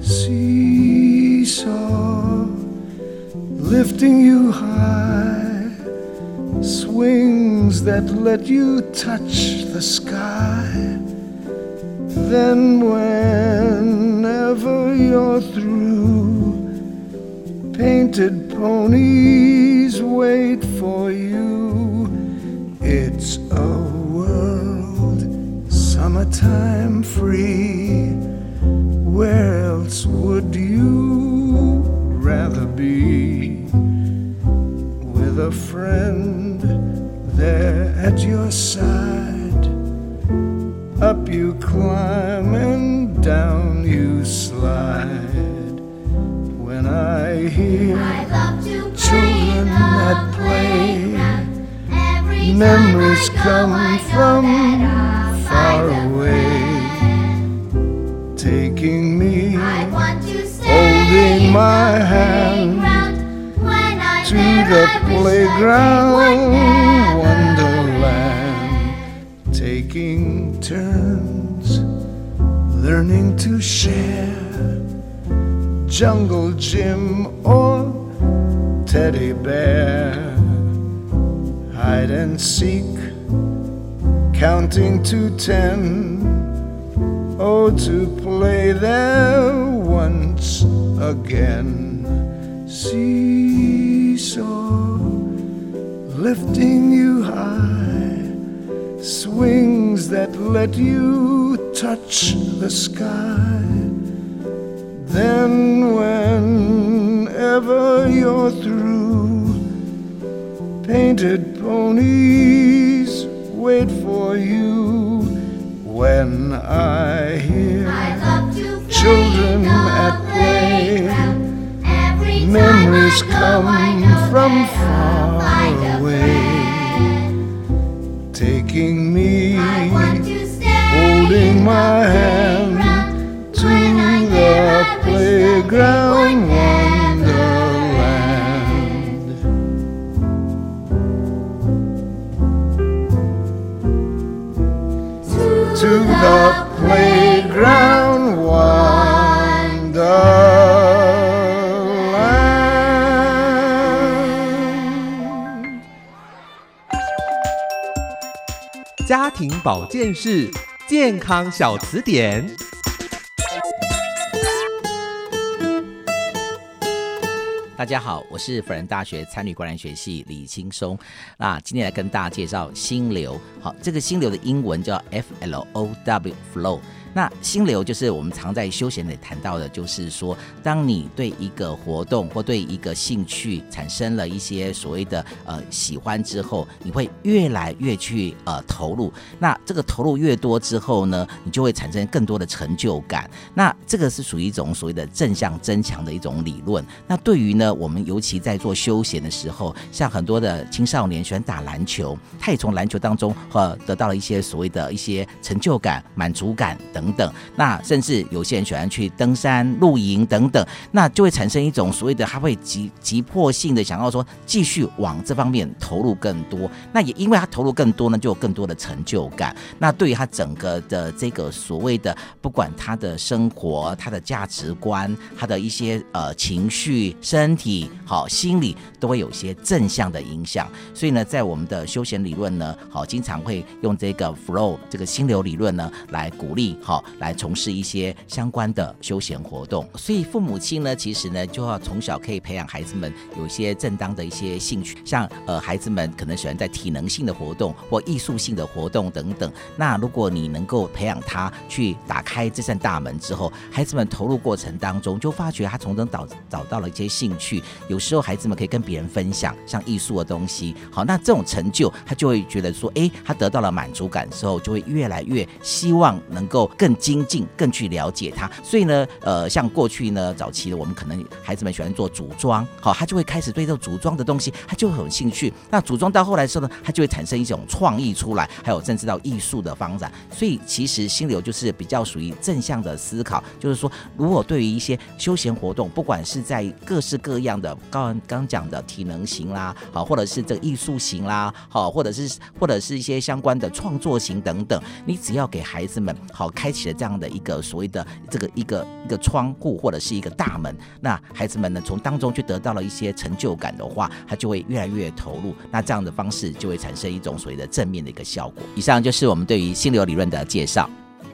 Seesaw, lifting you high, swings that let you touch the sky. Then whenever you're through, painted ponies wait for you. It's a world, summertime free. Where else would you rather be? With a friend there at your side. Up you climb and down you slide. When I hear I love to play children the at play, Every memories time I go, come I know from that I'll far find a away, friend. taking me, I want to stay holding in my the hand playground. When I'm to there, the I wish that they playground would never wonderland, taking turns, learning to share. Jungle gym or teddy bear, hide and seek, counting to ten. Oh, to play there once again. Seesaw, lifting you high, swings that let you touch the sky. Then whenever you're through, painted ponies wait for you. When I hear I love to play children the at play, playground. Every time memories I go, come I know from that I'll far find a away, friend. taking me, I want to stay holding in the my hand playground. to When I'm the there, I wish that they playground would never wonderland. To the playground wonderland. 家庭保健室健康小词典。 大家好，我是辅仁大学参旅观览学系李青松。那今天来跟大家介绍心流。好，这个心流的英文叫 F L O W flow。那心流就是我们常在休闲里谈到的，就是说当你对一个活动或对一个兴趣产生了一些所谓的呃喜欢之后，你会越来越去呃投入。那这个投入越多之后呢，你就会产生更多的成就感。那这个是属于一种所谓的正向增强的一种理论。那对于呢，我们尤其在做休闲的时候，像很多的青少年喜欢打篮球，他也从篮球当中呃得到了一些所谓的一些成就感、满足感等等。那甚至有些人喜欢去登山、露营等等，那就会产生一种所谓的他会急急迫性的想要说继续往这方面投入更多。那也因为他投入更多呢，就有更多的成就感。那对于他整个的这个所谓的不管他的生活、他的价值观、他的一些呃情绪、身体、好心理都会有一些正向的影响。所以呢，在我们的休闲理论呢，好经常会用这个 flow 这个心流理论呢来鼓励好来从事一些相关的休闲活动。所以父母亲呢，其实呢就要从小可以培养孩子们有一些正当的一些兴趣，像呃孩子们可能喜欢在体能性的活动或艺术性的活动等等。那如果你能够培养他去打开这扇大门之后，孩子们投入过程当中就发觉他从中找找到了一些兴趣。有时候孩子们可以跟别人分享像艺术的东西，好，那这种成就他就会觉得说，哎，他得到了满足感之后，就会越来越希望能够更精进，更去了解它。所以呢，呃，像过去呢，早期的我们可能孩子们喜欢做组装，好，他就会开始对这种组装的东西，他就很有兴趣。那组装到后来的时候呢，他就会产生一种创意出来，还有甚至到艺术的发展。所以其实心流就是比较属于正向的思考，就是说，如果对于一些休闲活动，不管是在各式各样的刚刚讲的体能型啦，好，或者是这个艺术型啦，好，或者是或者是一些相关的创作型等等，你只要给孩子们好开开启了这样的一个所谓的这个一个一个窗户或者是一个大门，那孩子们呢从当中就得到了一些成就感的话，他就会越来越投入，那这样的方式就会产生一种所谓的正面的一个效果。以上就是我们对于心流理论的介绍。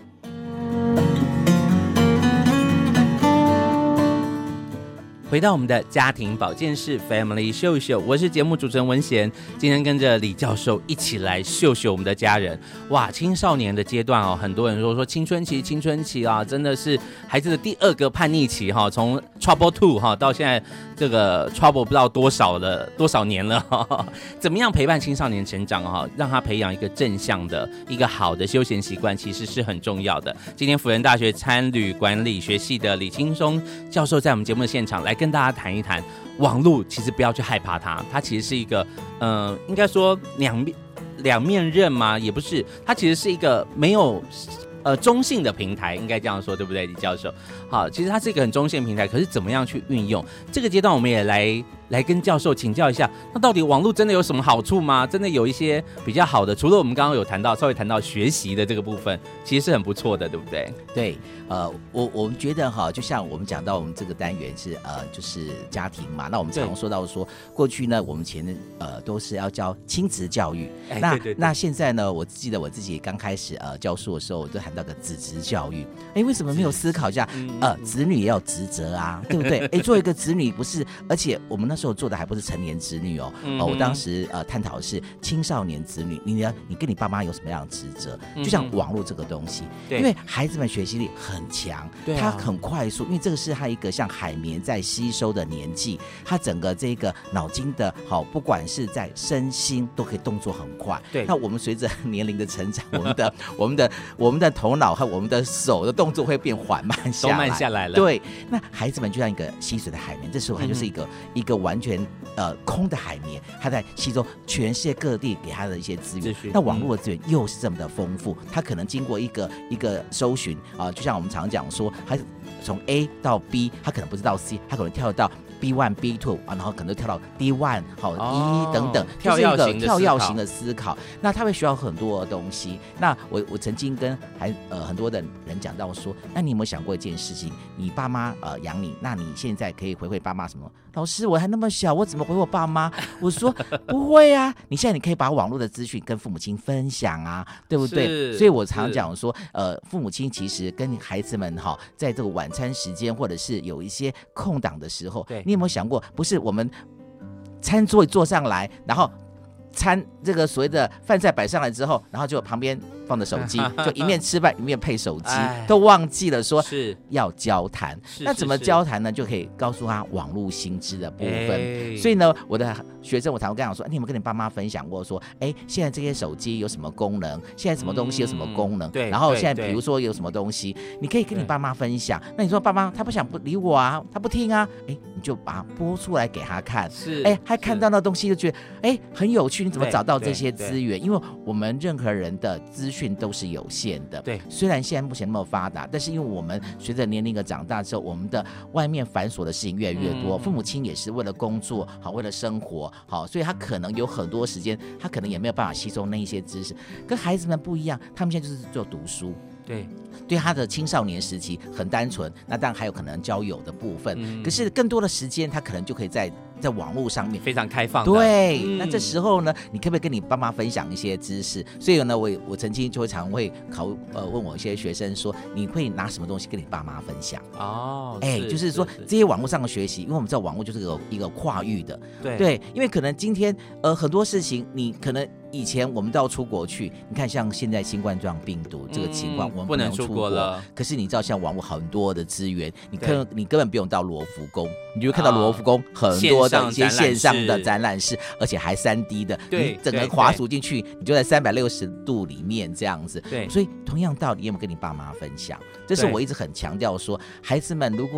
回到我们的家庭保健室 Family 秀秀，我是节目主持人文贤，今天跟着李教授一起来秀秀我们的家人。哇，青少年的阶段哦，很多人说说青春期，青春期啊，真的是孩子的第二个叛逆期哈，从 Trouble Two 哈到现在这个 Trouble 不知道多少了多少年了哈，怎么样陪伴青少年成长哈，让他培养一个正向的一个好的休闲习惯，其实是很重要的。今天辅仁大学餐旅管理学系的李青松教授在我们节目的现场来跟大家谈一谈网络，其实不要去害怕它，它其实是一个，嗯、呃，应该说两面两面刃嘛，也不是，它其实是一个没有呃中性的平台，应该这样说，对不对，李教授？好，其实它是一个很中性的平台，可是怎么样去运用？这个阶段我们也来来跟教授请教一下，那到底网络真的有什么好处吗？真的有一些比较好的，除了我们刚刚有谈到稍微谈到学习的这个部分，其实是很不错的，对不对？ 对，呃，我我们觉得哈，就像我们讲到我们这个单元是呃，就是家庭嘛，那我们常常说到说，过去呢，我们前呃都是要教亲子教育， 哎、 那对对对那现在呢，我记得我自己刚开始呃教书的时候，我就谈到个子职教育，哎，为什么没有思考一下？呃，子女也要职责啊，对不对？哎，做一个子女不是，而且我们那时候做的还不是成年子女哦，嗯、呃，我当时呃探讨的是青少年子女，你呢，你跟你爸妈有什么样的职责？就像网络这个东西，因为孩子们学习力很强， 对、啊， 他很快速，因为这个是他一个像海绵在吸收的年纪，他整个这个脑筋的好，不管是在身心都可以动作很快。 对， 那我们随着年龄的成长，我们的我们的我们的头脑和我们的手的动作会变缓慢下来， 都慢下来了。 对，那孩子们就像一个吸水的海绵，这时候他就是一个、嗯、一个完全呃空的海绵，他在吸收全世界各地给他的一些资源。那网络的资源又是这么的丰富，他可能经过一个一个搜寻啊、呃，就像我们常讲说，他从 A 到 B， 他可能不是到 C， 他可能跳到 B 一 B 二 啊，然后可能跳到 D 一 好 E 等等， 跳跃型的跳跃型的思考。那他会需要很多的东西。那我我曾经跟还呃很多的人讲到说，那你有没有想过一件事情？你爸妈呃养你，那你现在可以回馈爸妈什么？老师，我还那么小，我怎么回我爸妈？我说不会啊，你现在你可以把网络的资讯跟父母亲分享啊，对不对？所以我常讲说，呃，父母亲其实跟孩子们哈，在这个晚餐时间或者是有一些空档的时候，你有没有想过，不是我们餐桌坐上来，然后餐这个所谓的饭菜摆上来之后，然后就旁边放着手机，就一面吃饭一面配手机，都忘记了说是要交谈。那怎么交谈呢？就可以告诉他网络新知的部分。欸、所以呢，我的学生我常常跟他说，你有没有跟你爸妈分享过说，哎，现在这些手机有什么功能？现在什么东西有什么功能？嗯、对。然后现在比如说有什么东西，你可以跟你爸妈分享。那你说爸妈他不想不理我啊，他不听啊，哎，你就把它播出来给他看。是。哎，他看到那东西就觉得哎很有趣，你怎么找到这些资源？因为我们任何人的资讯都是有限的。对。虽然现在目前那么发达，但是因为我们随着年龄的长大之后，我们的外面繁琐的事情越来越多，嗯、父母亲也是为了工作好，为了生活好，所以他可能有很多时间，他可能也没有办法吸收那一些知识。跟孩子们不一样，他们现在就是做读书。对，对他的青少年时期很单纯，那当然还有可能交友的部分，嗯、可是更多的时间他可能就可以在在网络上面非常开放的。 对、嗯，那这时候呢，你可不可以跟你爸妈分享一些知识？所以呢，我我曾经就会常会考呃问我一些学生说，你会拿什么东西跟你爸妈分享？哦，哎，就是说这些网络上的学习，因为我们知道网络就是有一个跨域的，对对，因为可能今天呃很多事情你可能。以前我们都要出国去，你看像现在新冠状病毒这个情况，嗯、我们不能出国了。可是你知道，像网络很多的资源，你根你根本不用到罗浮宫，你就会看到罗浮宫很多的一些线上的展览室，而且还三 D 的，你整个滑鼠进去，你就在三百六十度里面这样子。对，所以同样道理，有没有跟你爸妈分享？这是我一直很强调说，孩子们如果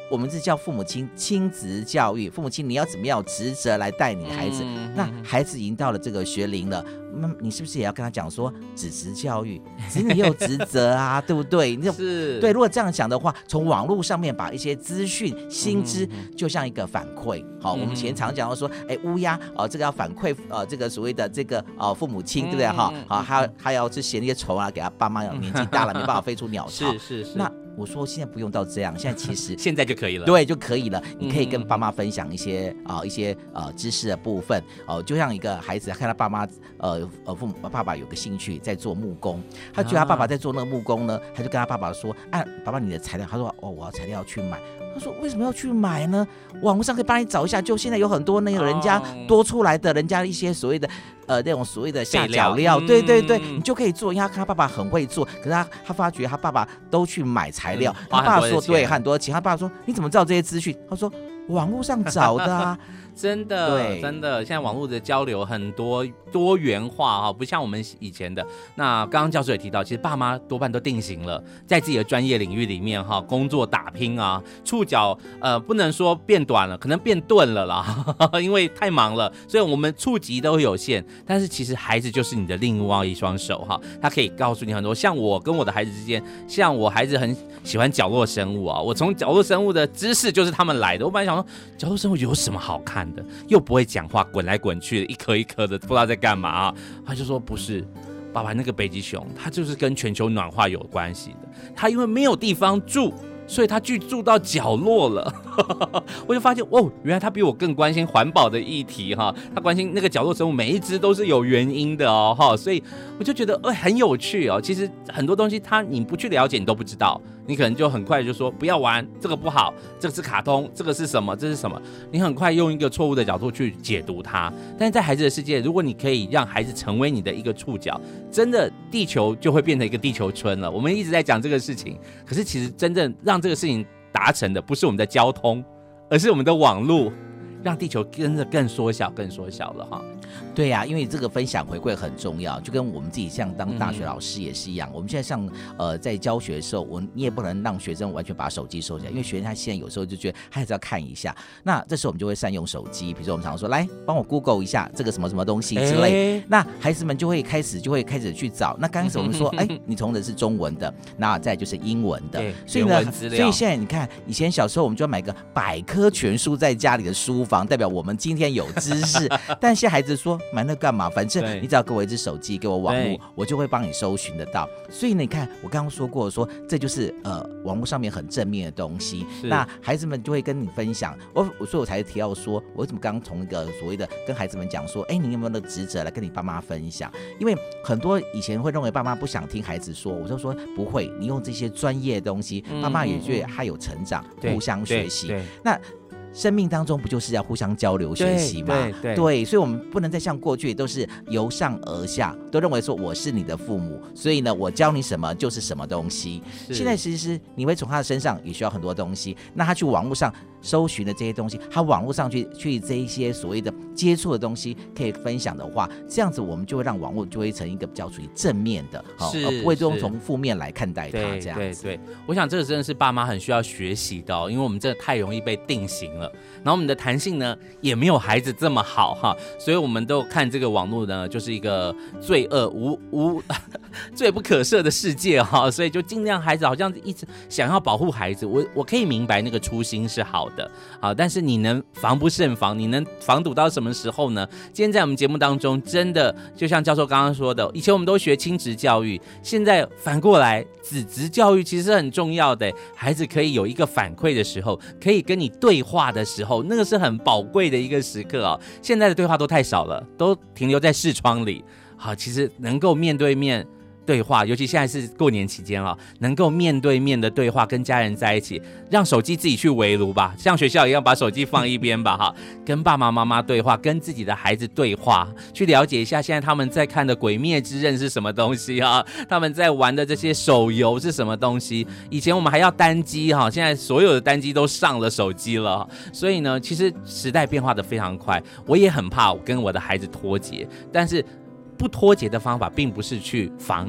我们是叫父母亲亲职教育，父母亲你要怎么样有职责来带你孩子、嗯、那孩子已经到了这个学龄了，那你是不是也要跟他讲说子职教育，其实你也有职责啊对不对？你是对，如果这样讲的话，从网络上面把一些资讯新知就像一个反馈，好、嗯，我们以前常讲到说，哎，乌鸦呃这个要反馈呃这个所谓的这个呃父母亲，对不对哈？好，他他要去衔那些虫啊，给他爸妈年纪大了没办法飞出鸟巢， 是是是。 那我说现在不用到这样，现在其实现在就可以了， 对，就可以了。你可以跟爸妈分享一些啊、呃、一些呃知识的部分哦、呃，就像一个孩子看他爸妈呃呃父母爸爸有个兴趣在做木工，他觉得他爸爸在做那个木工呢，他就跟他爸爸说：“啊，爸爸你的材料。”他说：“哦，我要材料要去买。”他说：“为什么要去买呢？网络上可以帮你找一下，就现在有很多那个人家多出来的人家一些所谓的呃那种所谓的下脚料，料对对对，你就可以做。因为他看他爸爸很会做，可是他他发觉他爸爸都去买材料，嗯、他爸爸说对很多钱，他爸爸说你怎么知道这些资讯？他说网络上找的啊。” 真的，真的，现在网络的交流很多多元化哈，不像我们以前的。那刚刚教授也提到，其实爸妈多半都定型了，在自己的专业领域里面哈，工作打拼啊，触角呃不能说变短了，可能变钝了啦，因为太忙了，所以我们触及都有限。但是其实孩子就是你的另外一双手哈，他可以告诉你很多。像我跟我的孩子之间，像我孩子很喜欢角落生物啊，我从角落生物的知识就是他们来的。我本来想说，角落生物有什么好看的？又不会讲话，滚来滚去的，一颗一颗的，不知道在干嘛、啊。他就说不是，爸爸那个北极熊，它就是跟全球暖化有关系的。它因为没有地方住，所以它居住到角落了。我就发现哦，原来他比我更关心环保的议题哈，他关心那个角落生物每一只都是有原因的哦哈，所以我就觉得哎、欸、很有趣哦。其实很多东西它你不去了解你都不知道，你可能就很快就说不要玩，这个不好，这个是卡通，这个是什么，这是什么，你很快用一个错误的角度去解读它。但是在孩子的世界，如果你可以让孩子成为你的一个触角，真的地球就会变成一个地球村了。我们一直在讲这个事情，可是其实真正让这个事情达成的不是我们的交通，而是我们的网络，让地球真的更缩小更缩小了哈。 对呀、啊，因为这个分享回馈很重要，就跟我们自己像当大学老师也是一样。嗯、我们现在上呃在教学的时候，我你也不能让学生完全把手机收起来，因为学生他现在有时候就觉得他还是要看一下。那这时候我们就会善用手机，比如说我们常说来帮我 Google 一下这个什么什么东西之类，欸、那孩子们就会开始就会开始去找。那刚开始我们说，哎、欸，你从的是中文的，那再就是英文的，所以呢，所以现在你看，以前小时候我们就要买个百科全书在家里的书房，代表我们今天有知识。但现在孩子说买那干嘛？反正你只要给我一只手机，给我网络，我就会帮你搜寻得到。所以你看，我刚刚说过说，这就是呃网络上面很正面的东西。那孩子们就会跟你分享。我所以我才提到说，我怎么刚刚从一个所谓的跟孩子们讲说，哎，你有没有那个职责来跟你爸妈分享？因为很多以前会认为爸妈不想听孩子说，我就说不会，你用这些专业的东西，嗯、爸妈也觉得他有成长，互相学习。那生命当中不就是要互相交流学习吗？对 对, 对，所以我们不能再像过去都是由上而下，都认为说我是你的父母，所以呢我教你什么就是什么东西。现在其实你会从他的身上也需要很多东西，那他去网络上搜寻的这些东西，他网络上去去这一些所谓的接触的东西可以分享的话，这样子我们就会让网络就会成一个比较属于正面的，而不会都从负面来看待它。这样子， 对对对，我想这个真的是爸妈很需要学习的、哦，因为我们真的太容易被定型了。然后我们的弹性呢也没有孩子这么好哈，所以我们都看这个网络呢就是一个罪恶无无罪不可赦的世界哈，所以就尽量孩子好像一直想要保护孩子，我我可以明白那个初心是好的啊，但是你能防不胜防，你能防堵到什么时候呢？今天在我们节目当中，真的就像教授刚刚说的，以前我们都学亲职教育，现在反过来子职教育其实很重要的，孩子可以有一个反馈的时候，可以跟你对话的时候，那个是很宝贵的一个时刻哦。现在的对话都太少了，都停留在视窗里。好，其实能够面对面对话，尤其现在是过年期间啊，能够面对面的对话，跟家人在一起，让手机自己去围炉吧，像学校一样把手机放一边吧，哈，跟爸爸妈妈对话，跟自己的孩子对话，去了解一下现在他们在看的《鬼灭之刃》是什么东西啊，他们在玩的这些手游是什么东西。以前我们还要单机哈，现在所有的单机都上了手机了，所以呢，其实时代变化的非常快，我也很怕我跟我的孩子脱节，但是不脱节的方法并不是去防堵，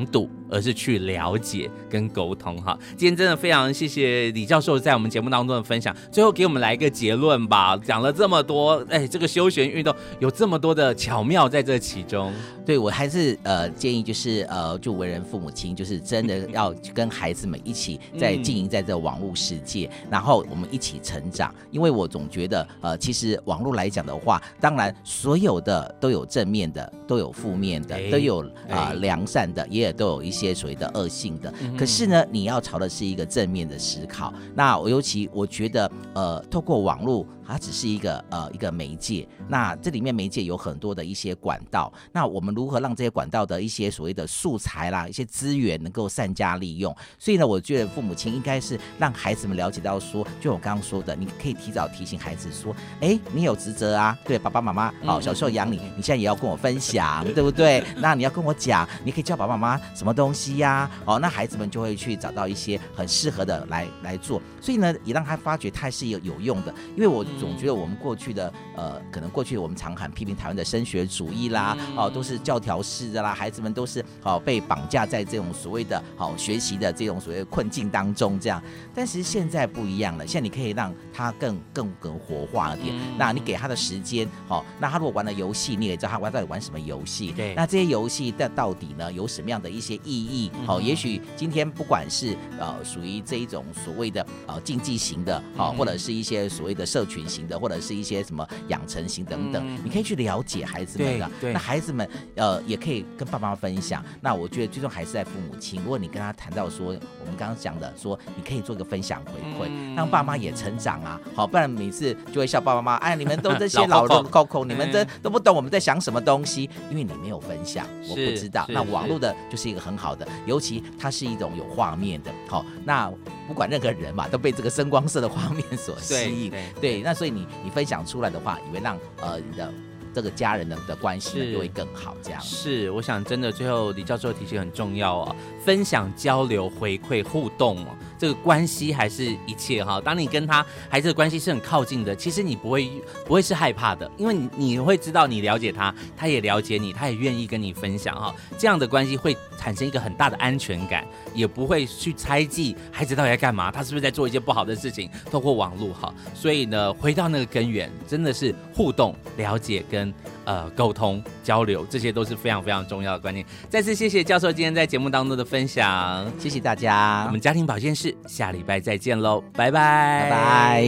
而是去了解跟沟通哈。今天真的非常谢谢李教授在我们节目当中的分享，最后给我们来一个结论吧。讲了这么多，哎，这个休闲运动有这么多的巧妙在这其中。 对，我还是呃建议就是呃，就为人父母亲，就是真的要跟孩子们一起在经营在这网络世界，嗯、然后我们一起成长。因为我总觉得呃，其实网络来讲的话，当然所有的都有正面的，都有负面的，都有啊、呃、良善的，也都有一些所谓的恶性的。嗯、可是呢，你要朝的是一个正面的思考。那我尤其我觉得呃，透过网络。它只是一个呃一个媒介，那这里面媒介有很多的一些管道，那我们如何让这些管道的一些所谓的素材啦、一些资源能够善加利用？所以呢，我觉得父母亲应该是让孩子们了解到说，就我刚刚说的，你可以提早提醒孩子说，哎，你有职责啊，对，爸爸妈妈好、哦，小时候养你，你现在也要跟我分享，对不对？那你要跟我讲，你可以教爸爸妈妈什么东西呀、啊？哦，那孩子们就会去找到一些很适合的来来做，所以呢，也让他发觉它是有有用的，因为我。总觉得我们过去的呃，可能过去我们常喊批评台湾的升学主义啦，哦，都是教条式的啦，孩子们都是哦被绑架在这种所谓的好、哦、学习的这种所谓的困境当中这样。但是现在不一样了，现在你可以让他更更更活化一点。嗯、那你给他的时间，哦，那他如果玩了游戏，你也知道他玩到底玩什么游戏。对。那这些游戏的到底呢有什么样的一些意义？好、哦，也许今天不管是呃属于这一种所谓的呃竞技型的，好、哦，或者是一些所谓的社群型的，或者是一些什么养成型等等，嗯、你可以去了解孩子们的。那孩子们呃也可以跟爸爸妈妈分享。那我觉得最终还是在父母亲。如果你跟他谈到说，我们刚刚讲的说，你可以做一个分享回馈，嗯、让爸妈也成长啊。好，不然每次就会笑爸爸妈妈，哎，你们都这些老人 Coco， 你们这都不懂我们在想什么东西，因为你没有分享，我不知道。那网络的就是一个很好的，尤其它是一种有画面的。好，那不管任何人嘛，都被这个声光色的画面所吸引。对， 对， 对，那所以你你分享出来的话，也会让呃你的这个家人的的关系呢就会更好。这样是，我想真的最后李教授提醒很重要哦，分享、交流、回馈、互动哦，这个关系还是一切哈。当你跟他孩子的关系是很靠近的，其实你不会不会是害怕的，因为你你会知道你了解他，他也了解你，他也愿意跟你分享哈。这样的关系会产生一个很大的安全感，也不会去猜忌孩子到底在干嘛，他是不是在做一些不好的事情。透过网络哈，所以呢，回到那个根源，真的是互动、了解跟呃沟通、交流，这些都是非常非常重要的观念。再次谢谢教授今天在节目当中的分享， 谢谢大家。 我们家庭保健室下礼拜再见喽，拜拜， 拜拜。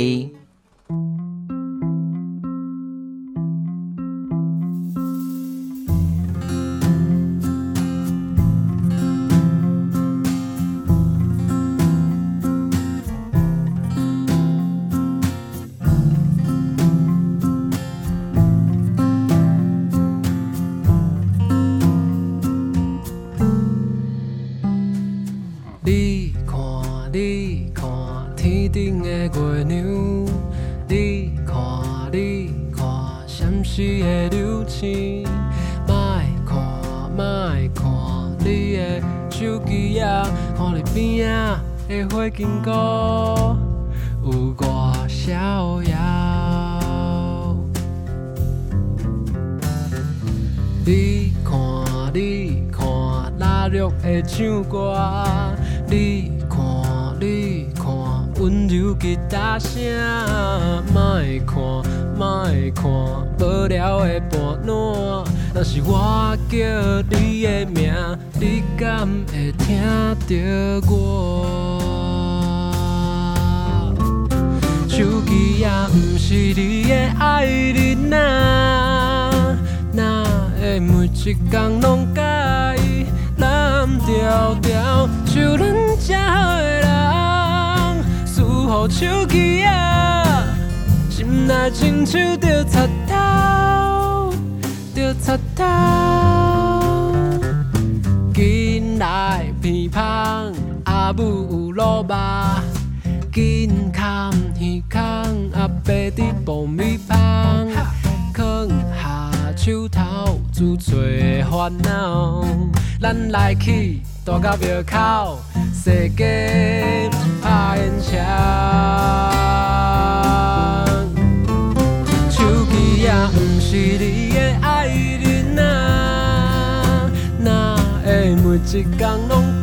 经过有我逍遥，你看你看哪绿的唱歌，你看你看温柔吉他声，莫看莫看无聊的伴烂，若是我叫你的名，你敢会听到我？手机也不是你的爱人啊，哪会每一天拢甲伊蓝调调？像咱这好的人，输予手机啊，心内亲像着插头，着插头。紧来偏芳，阿母有路吧？紧砍耳孔，阿伯伫爆米芳，放下手头，自找的烦恼。咱来去大甲庙口，世界拍烟枪。手机也不是你的爱人啊，哪会每一天拢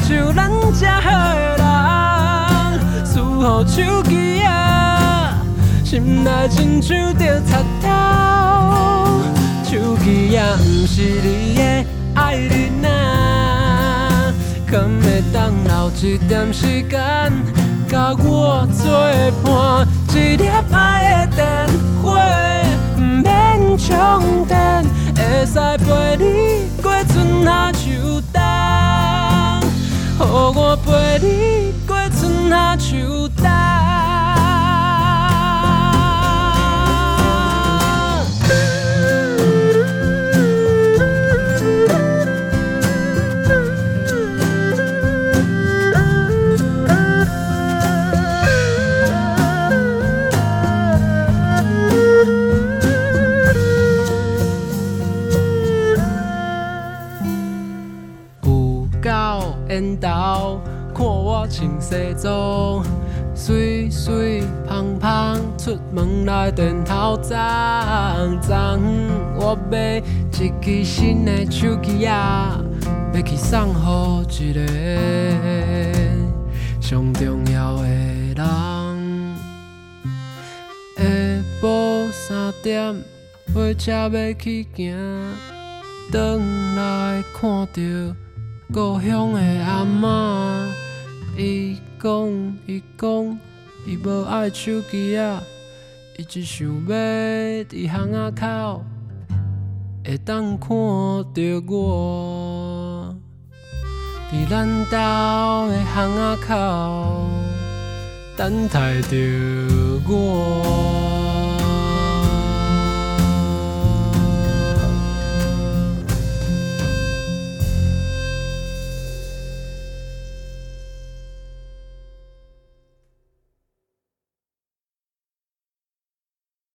像咱这好的人，输予手机啊，心内亲像着插头，手机啊，不是你的爱人啊，敢会当留一点时间，甲我作伴，一粒爱的电话，不免充电，会使陪你过春夏秋冬，予我陪你过春夏秋冬。缘投，看我穿西装，水水胖胖，出门来电头脏脏。我买一支新的手机仔，要去送予一个上重要的人。下晡三点，火车要去行，转来看到故乡的阿嬷，伊讲伊讲伊无爱手机仔，伊只想要伫巷仔口会当看到我，伫咱家的巷仔口等待着我。